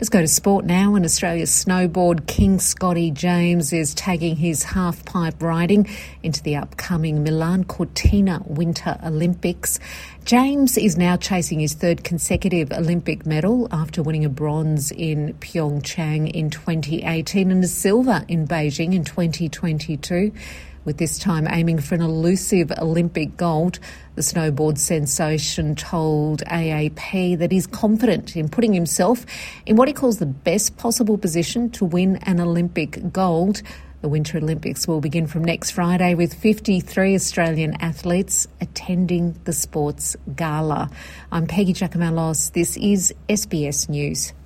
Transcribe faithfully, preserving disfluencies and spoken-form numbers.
Let's go to sport now, and Australia's snowboard king Scotty James is tagging his half-pipe riding into the upcoming Milan Cortina Winter Olympics. James is now chasing his third consecutive Olympic medal after winning a bronze in Pyeongchang in twenty eighteen and a silver in Beijing in twenty twenty-two. With this time aiming for an elusive Olympic gold, the snowboard sensation told A A P that he's confident in putting himself in what he calls the best possible position to win an Olympic gold. The Winter Olympics will begin from next Friday with fifty-three Australian athletes attending the sports gala. I'm Peggy Giacomellos. This is S B S News.